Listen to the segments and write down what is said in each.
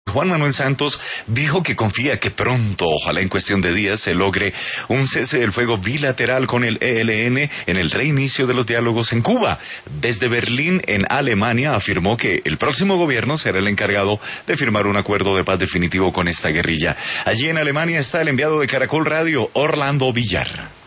Juan Manuel Santos dijo que confía que pronto, ojalá en cuestión de días, se logre un cese del fuego bilateral con el ELN en el reinicio de los diálogos en Cuba. Desde Berlín, en Alemania, afirmó que el próximo gobierno será el encargado de firmar un acuerdo de paz definitivo con esta guerrilla. Allí en Alemania está el enviado de Caracol Radio, Orlando Villar.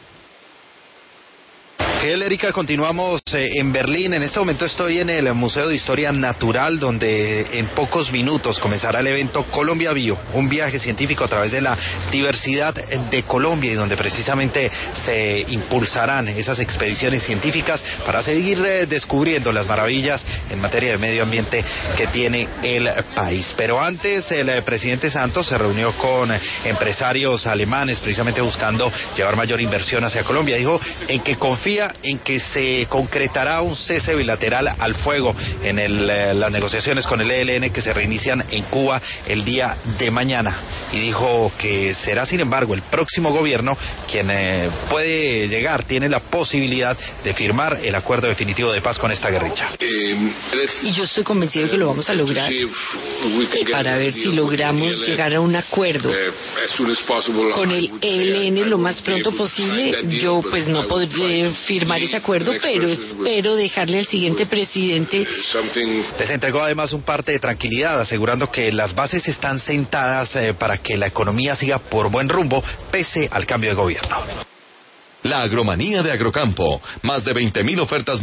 Erika, continuamos en Berlín. En este momento estoy en el Museo de Historia Natural, donde en pocos minutos comenzará el evento Colombia Bio, un viaje científico a través de la diversidad de Colombia, y donde precisamente se impulsarán esas expediciones científicas para seguir descubriendo las maravillas en materia de medio ambiente que tiene el país. Pero antes, el presidente Santos se reunió con empresarios alemanes, precisamente buscando llevar mayor inversión hacia Colombia. Dijo en que confía en que se concretará un cese bilateral al fuego en las negociaciones con el ELN que se reinician en Cuba el día de mañana, y dijo que será sin embargo el próximo gobierno quien tiene la posibilidad de firmar el acuerdo definitivo de paz con esta guerrilla. Y yo estoy convencido de que lo vamos a lograr, para ver si logramos llegar a un acuerdo con el ELN lo más pronto posible. Yo pues no podré firmar ese acuerdo, pero espero dejarle al siguiente presidente. Les entregó además un parte de tranquilidad, asegurando que las bases están sentadas para que la economía siga por buen rumbo pese al cambio de gobierno. La agromanía de Agrocampo, más de 20.000 ofertas